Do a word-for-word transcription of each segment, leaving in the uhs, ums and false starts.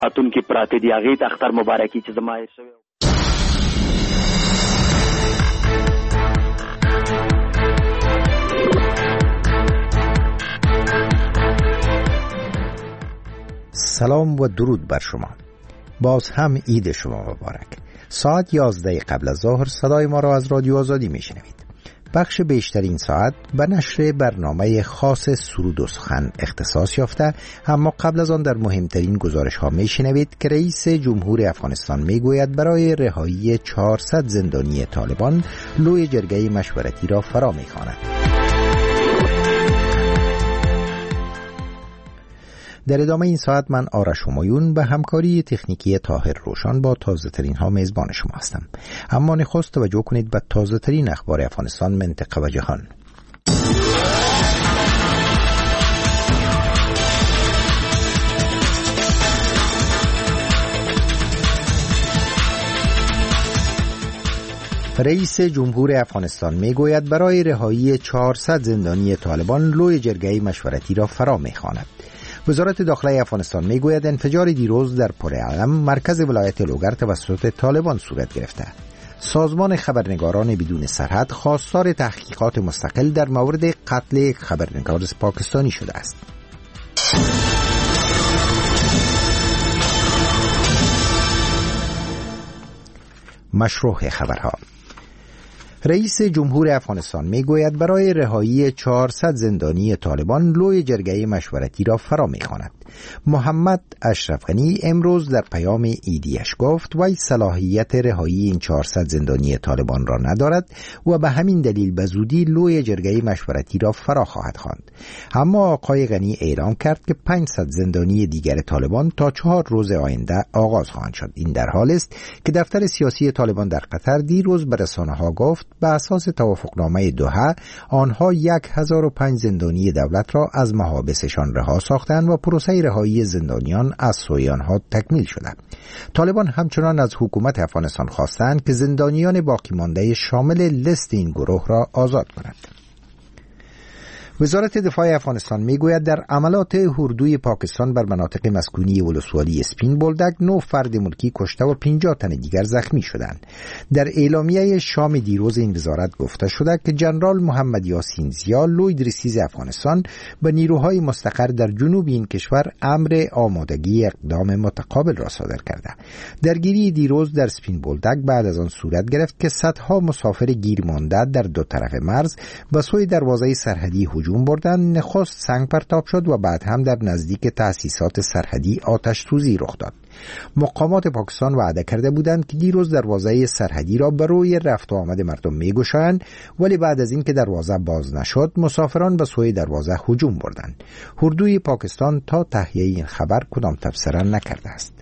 اتون کې پراته دی هغه ته اختر مبارکي چې زما یې شوی. سلام و درود بر شما. باز هم عید شما مبارک. ساعت یازده قبل از ظهر صدای ما را از رادیو آزادی میشنوید. بخش بیشتر این ساعت به نشر برنامه خاص سرود و سخن اختصاص یافته، اما قبل از آن در مهمترین گزارش ها میشنوید که رئیس جمهور افغانستان میگوید برای رهایی چهارصد زندانی طالبان لوی جرگه مشورتی را فرا میخواند. در ادامه این ساعت من آرش همایون به همکاری تکنیکی طاهر روشن با تازه ترین ها میزبان شما هستم. اما نخست توجه کنید به تازه ترین اخبار افغانستان، منطقه و جهان. رئیس جمهور افغانستان میگوید برای رهایی چهارصد زندانی طالبان لوی جرگه مشورتی را فرا میخواند. وزارت داخله افغانستان میگوید انفجار دیروز در پر علم مرکز ولایت لوگر توسط طالبان صورت گرفته. سازمان خبرنگاران بدون سرحد خواستار تحقیقات مستقل در مورد قتل یک خبرنگار پاکستانی شده است. مشروع خبرها. رئیس جمهور افغانستان میگوید برای رهایی چهارصد زندانی طالبان لوی جرگه مشورتی را فرا میخواند. محمد اشرف غنی امروز در پیام عیدیش گفت وی صلاحیت رهایی این چهارصد زندانی طالبان را ندارد و به همین دلیل به زودی لوی جرگه مشورتی را فرا خواهد خواند. اما آقای غنی اعلام کرد که پانصد زندانی دیگر طالبان تا چهار روز آینده آغاز خواهند شد. این در حال است که دفتر سیاسی طالبان در قطر دیروز به رسانه‌ها گفت به اساس توافقنامه دوحه آنها یک هزار و پنج زندانی دولت را از محابسشان رها ساختند و پروسه رهایی زندانیان از سوی آنها تکمیل شده. طالبان همچنان از حکومت افغانستان خواستند که زندانیان باقی مانده شامل لیست این گروه را آزاد کنند. وزارت دفاع افغانستان میگوید در عملات اردوی پاکستان بر مناطق مسکونی ولسوالی اسپین بولدک نه فرد ملکی کشته و پنجاه تن دیگر زخمی شدند. در اعلامیه شام دیروز این وزارت گفته شده که جنرال محمد یاسین زیا لوی رئیس افغانستان به نیروهای مستقر در جنوب این کشور امر آمادگی اقدام متقابل را صادر کرده. درگیری دیروز در اسپین بولدک بعد از آن صورت گرفت که صدها مسافر گیر مانده در دو طرف مرز به سوی دروازه سرحدی هجوم بردن. نخست سنگ پرتاب شد و بعد هم در نزدیک تأسیسات سرحدی آتش سوزی رخ داد. مقامات پاکستان وعده کرده بودند که دیروز دروازه سرحدی را بر روی رفت و آمد مردم میگشایند، ولی بعد از اینکه دروازه باز نشد مسافران به سوی دروازه هجوم بردند. اردوی پاکستان تا تهیه این خبر کدام تبصره نکرده است.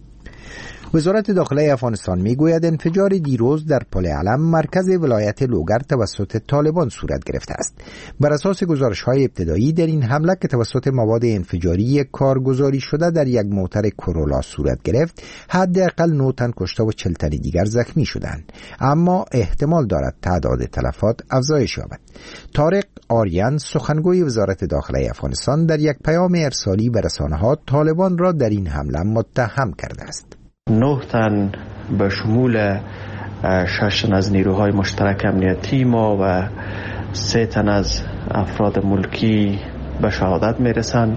وزارت داخله افغانستان میگوید انفجار دیروز در پل علم مرکز ولایت لوگر توسط طالبان صورت گرفته است. بر اساس گزارش‌های ابتدایی در این حمله که توسط مواد انفجاری کارگزاری شده در یک موتر کرولا صورت گرفت، حداقل نه تن کشته و چهل تن دیگر زخمی شدند، اما احتمال دارد تعداد تلفات افزایش یابد. طارق آریان سخنگوی وزارت داخله افغانستان در یک پیام ارسالی به رسانه‌ها طالبان را در این حمله متهم کرده است. نه تن به شمول شش تن از نیروهای مشترک امنیتی ما و سه تن از افراد ملکی به شهادت میرسن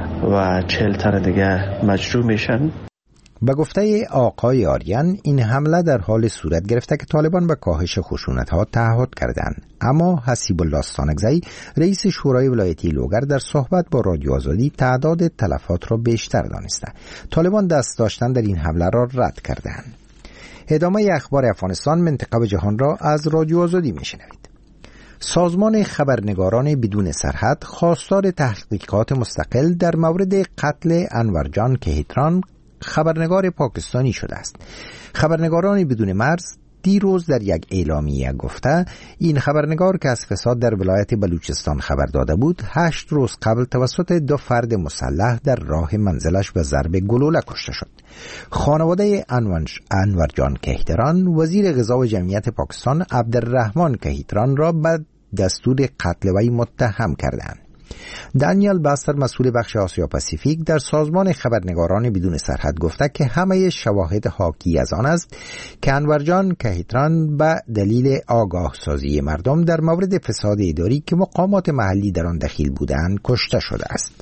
و چهل تن دیگه مجروح میشن. به گفته آقای آریان این حمله در حال صورت گرفته که طالبان به کاهش خشونت‌ها تعهد کردند، اما حسیب الله استانکزی رئیس شورای ولایتی لوگر در صحبت با رادیو آزادی تعداد تلفات را بیشتر دانسته. طالبان دست داشتن در این حمله را رد کردند. ادامه اخبار افغانستان، منطقه و جهان را از رادیو آزادی میشنوید. سازمان خبرنگاران بدون سرحد خواستار تحقیقات مستقل در مورد قتل انور جان کهیتران خبرنگار پاکستانی شده است. خبرنگاران بدون مرز دیروز در یک اعلامیه گفته این خبرنگار که از فساد در ولایت بلوچستان خبر داده بود هشت روز قبل توسط دو فرد مسلح در راه منزلش به ضرب گلوله کشته شد. خانواده انور جان کهیتران وزیر غذا و جمعیت پاکستان عبدالرحمن کهیتران را به دستور قتل وی متهم کردند. دانیل باستر مسئول بخش آسیا پاسیفیک در سازمان خبرنگاران بدون سرحد گفته که همه شواهد حاکی از آن است که انور جان کهیتران به دلیل آگاه سازی مردم در مورد فساد اداری که مقامات محلی در آن دخیل بودند کشته شده است.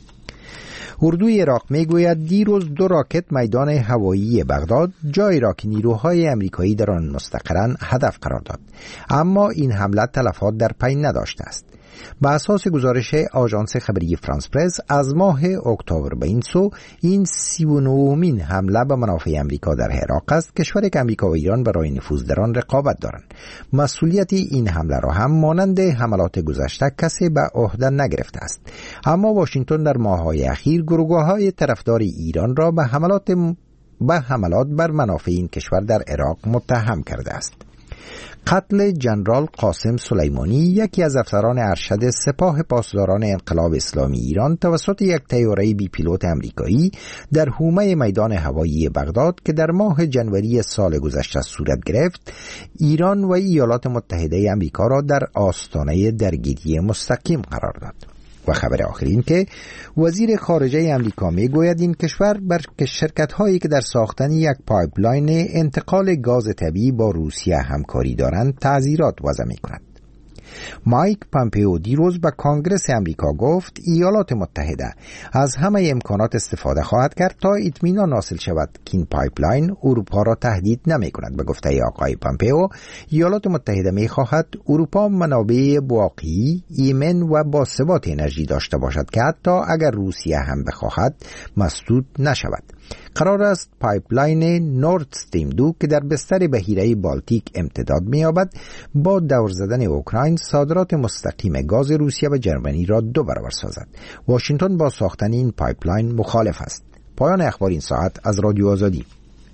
اردوی عراق میگوید دیروز دو راکت میدان هوایی بغداد، جایی را که نیروهای امریکایی در آن مستقرند، هدف قرار داد، اما این حمله تلفات در پی نداشته است. به اساس گزارش آژانس خبری فرانس پرس از ماه اکتبر به این سو این سی و نهمین حمله به منافع امریکا در عراق است. کشور که امریکا و ایران برای نفوذ در آن رقابت دارند. مسئولیت این حمله را هم مانند حملات گذشته کسی به عهده نگرفته است، اما واشنگتن در ماه‌های اخیر گروه‌های طرفدار ایران را به حملات به حملات بر منافع این کشور در عراق متهم کرده است. قتل جنرال قاسم سلیمانی، یکی از افسران ارشد سپاه پاسداران انقلاب اسلامی ایران، توسط یک طیاره بی پیلوت امریکایی در حومه میدان هوایی بغداد که در ماه جنوری سال گذشته صورت گرفت، ایران و ایالات متحده امریکا را در آستانه درگیری مستقیم قرار داد. و خبر آخر این که وزیر خارجه امریکا میگوید این کشور بر شرکت هایی که در ساختن یک پایپلاین انتقال گاز طبیعی با روسیه همکاری دارند تعزیرات وضع می کند. مایک پامپئو دیروز به کانگرس امریکا گفت ایالات متحده از همه امکانات استفاده خواهد کرد تا اطمینان حاصل شود که این پایپلاین اروپا را تهدید نمی کند. به گفته آقای پامپئو، ایالات متحده می خواهد اروپا منابع واقعی، ایمن و باثبات انرژی داشته باشد که حتی اگر روسیه هم بخواهد مسدود نشود. قرار است پایپلاین نورد استریم دو که در بستر بحیره بالتیک امتداد می‌یابد با دور زدن اوکراین صادرات مستقیم گاز روسیه و جرمنی را دو برابر سازد. واشنگتن با ساختن این پایپلاین مخالف است. پایان اخبار این ساعت از رادیو آزادی.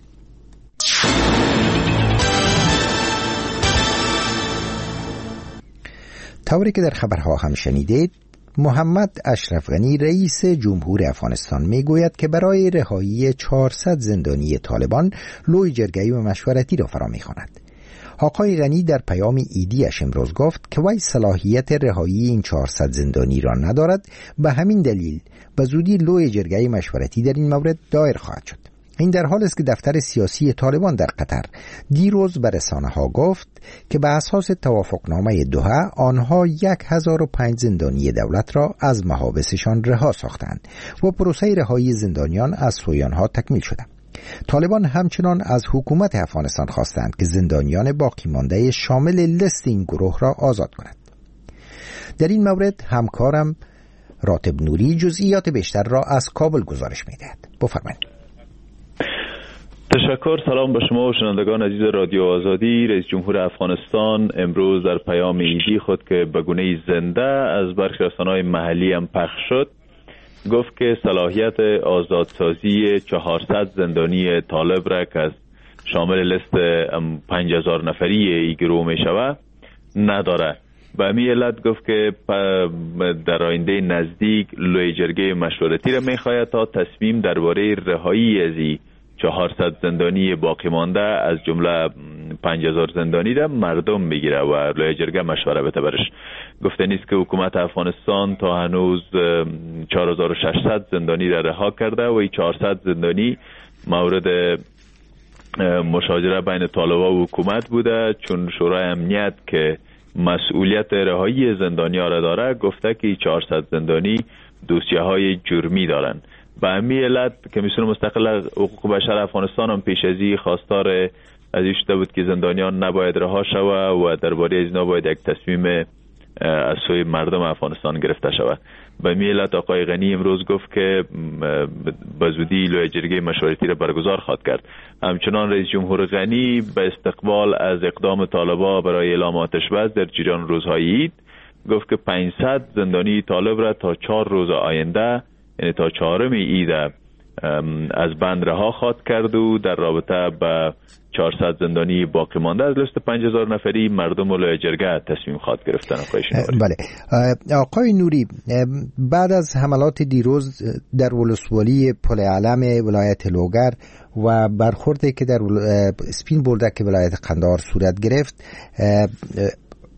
طوری که در خبرها هم شنیدید، محمد اشرف غنی رئیس جمهور افغانستان میگوید که برای رهایی چهارصد زندانی طالبان لوی جرگه‌ای و مشورتی را فرا می‌خواند. آقای غنی در پیام ایدیش امروز گفت که وی صلاحیت رهایی این چهارصد زندانی را ندارد، به همین دلیل به زودی لوی جرگه‌ای مشورتی در این مورد دایر خواهد شد. این در حال است که دفتر سیاسی طالبان در قطر دیروز به رسانه‌ها گفت که به اساس توافقنامه دوحه آنها یک هزار و پنج زندانی دولت را از محابسشان رها ساختند و پروسه رهایی زندانیان از سوی آنها تکمیل شده. طالبان همچنان از حکومت افغانستان خواستند که زندانیان باقی مانده شامل لیست این گروه را آزاد کند. در این مورد همکارم راتب نوری جزئیات بیشتر را از کابل گزارش می‌دهد. بفرمایید. تشکر. سلام به شما و شنوندگان عزیز رادیو آزادی. رئیس جمهور افغانستان امروز در پیام ایدی خود که به گونه زنده از برخی رسانه‌های محلی هم پخش شد گفت که صلاحیت آزادسازی چهارصد زندانی طالب را که از شامل لیست پنج هزار نفری ای گروه می شود نداره. به همین علت گفت که در آینده نزدیک لوی جرگه مشورتی را می خواهد تا تصمیم درباره رهایی از این چهارصد زندانی باقی مانده از جمله پنج هزار زندانی را مردم بگیره و لوی جرگه مشوره بده برش. گفته نیست که حکومت افغانستان تا هنوز چهار هزار و ششصد زندانی را رها کرده و این چهارصد زندانی مورد مشاجره بین طالبان و حکومت بوده، چون شورای امنیت که مسئولیت رهایی زندانی‌ها را داره گفته که این چهارصد زندانی دوسیه های جرمی دارن. به همین علت کمیسیون مستقل حقوق بشر افغانستان هم پیش از این خواستار از این شده بود که زندانیان نباید رها شود و درباره از اینا باید یک تصمیم از سوی مردم افغانستان گرفته شود. به همین علت آقای غنی امروز گفت که به زودی لوی جرگه مشورتی را برگزار خواهد کرد. همچنان رئیس جمهور غنی به استقبال از اقدام طالبان برای اعلام آتش بس در جریان روزهای عید گفت که پانصد زندانی طالب را تا چهار روز آینده، یعنی تا چهارم عید، از بند رها خواهد کرد و در رابطه با چهارصد زندانی باقی مانده از لیست پنج هزار نفری مردم لوی جرگه تصمیم خواهد گرفتن. بله آقای نوری، بعد از حملات دیروز در ولسوالی پل علم ولایت لوگر و برخوردی که در اسپین بولدک ولایت قندهار صورت گرفت،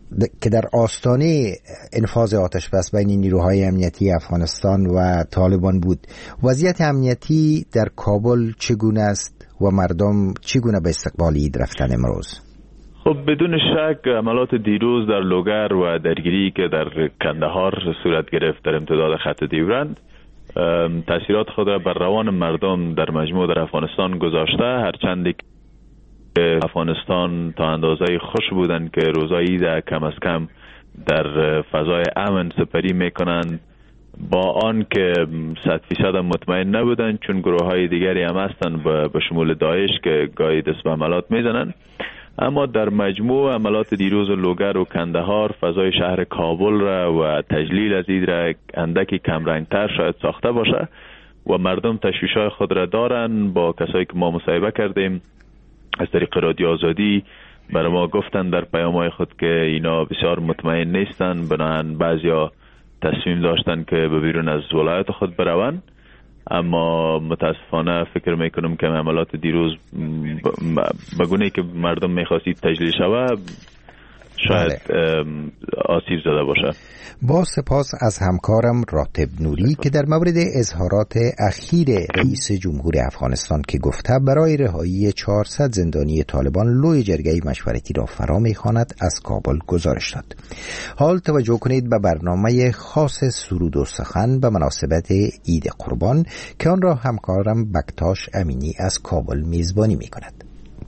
که در آستانه انفاذ آتش بس بین نیروهای امنیتی افغانستان و طالبان بود. وضعیت امنیتی در کابل چگونه است و مردم چگونه به استقبال عید رفتن امروز؟ خب بدون شک عملات دیروز در لوگر و درگیری که در کندهار صورت گرفت در امتداد خط دیورند تأثیرات خود را بر روان مردم در مجموع در افغانستان گذاشته، هرچند که افغانستان تا اندازه خوش بودند که روزای عید کم از کم در فضای امن سپری میکنند، با آن که صد فیصد مطمئن نبودند، چون گروه های دیگری هم هستند به شمول داعش که گاهی دست به عملات میزنند. اما در مجموع عملات دیروز لوگر و کندهار فضای شهر کابل را و تجلیل از عید را اندکی کمرنگتر شاید ساخته باشه و مردم تشویش‌های خود را دارن. با کسایی که ما مصاحبه کردیم از طریق رادیو آزادی برای ما گفتن در پیام‌های خود که اینا بسیار مطمئن نیستن، بنابراین بعضیا تصمیم داشتن که به بیرون از ولایت خود بروند. اما متاسفانه فکر میکنم که عملات دیروز بگونه که مردم میخواستید تجلیل شوه شاید آسیب زده باشه. با سپاس از همکارم راتب نوری که در مورد اظهارات اخیر رئیس جمهور افغانستان که گفته برای رهایی چهارصد زندانی طالبان لوی جرگه مشورتی را فرا میخواند از کابل گزارش داد. حال توجه کنید به برنامه خاص سرود و سخن به مناسبت عید قربان که آن را همکارم بکتاش امینی از کابل میزبانی میکند.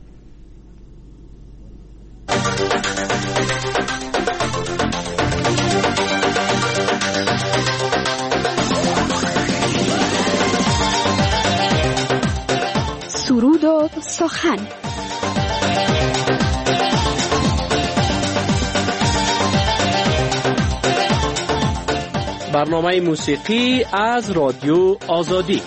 سرود و سخن. برنامه موسیقی از رادیو آزادی.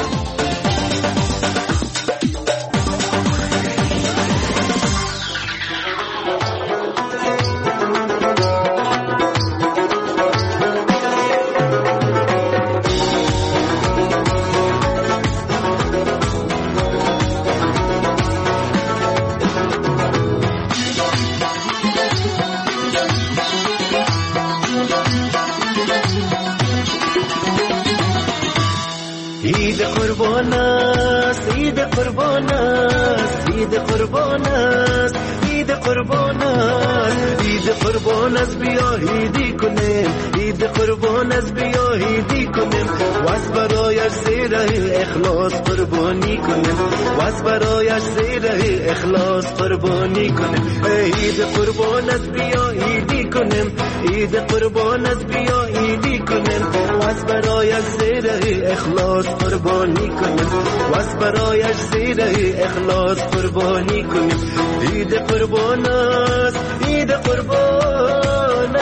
عید قربان است، عید قربان است، عید قربان است، عید قربان است، عید قربان است، بیا عیدی کنیم، عید قربان است، بیا عیدی کنیم، واس برایش زیره اخلاص قربانی کنیم، واس برایش زیره اخلاص قربانی کنیم. عید قربان است، بیا عیدی کنیم، عید قربان است، بیا عیدی کنیم، واس برایش زیره اخلاص قربانی کنیم، واس برایش زیره اخلاص قربانی کنیم. عید قربان است، عید قربان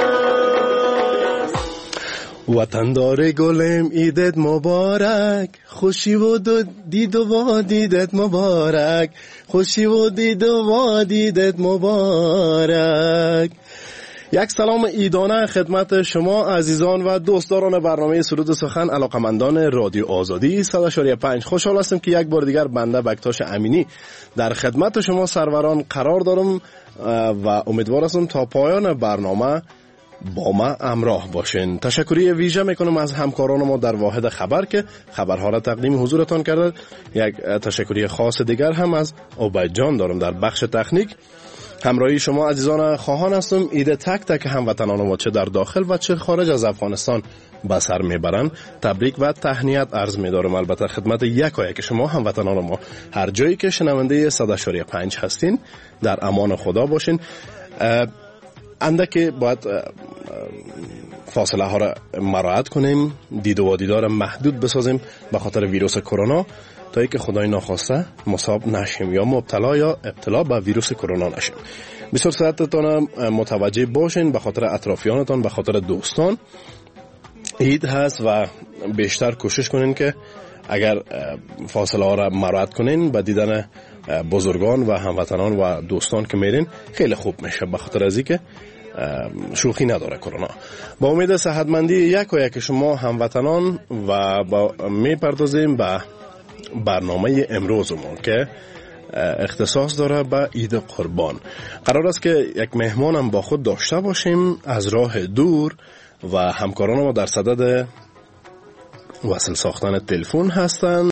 است. وطن داره گلم عیدت مبارک، خوشی و دید و دیدت مبارک، خوشی و دید و دیدت مبارک. یک سلام عیدانه خدمت شما عزیزان و دوستداران برنامه سرود و سخن، علاقمندان رادیو آزادی صد و پنج. خوشحال هستم که یک بار دیگر بنده بکتاش امینی در خدمت شما سروران قرار دارم و امیدوار هستم تا پایان برنامه با ما همراه باشین. تشکری ویژه میکنم از همکاران ما در واحد خبر که خبرها را تقدیم حضورتان کرده. یک تشکری خاص دیگر هم از عبید جان دارم در بخش تکنیک. همراهی شما عزیزان خواهان هستم. عید تک تک هموطنان ما چه در داخل و چه خارج از افغانستان به سر میبرن تبریک و تهنیت عرض می‌دارم. البته خدمت یکایک شما هموطنان ما هر جایی که شنونده صد و پنج هستین در امان خدا باشین. اندکی باید فاصله ها را مراعات کنیم، دید و دیدار محدود بسازیم به خاطر ویروس کرونا تا اینکه خدای ناخواسته مصاب نشیم یا مبتلا یا ابتلا به ویروس کرونا نشیم. بسیار سعادتتان متوجه باشین به خاطر اطرافیانتان، به خاطر دوستان. عید هست و بیشتر کوشش کنین که اگر فاصله ها را مراعات کنین به دیدن بزرگان و هموطنان و دوستان که میرین خیلی خوب میشه، به خاطر از اینکه شوخی نداره کرونا. با امید صحتمندی یک و یک شما هموطنان و با میپردازیم به برنامه امروزمون که اختصاص داره به عید قربان. قرار است که یک مهمانم با خود داشته باشیم از راه دور و همکاران ما در صدد وصل ساختن تلفن هستند.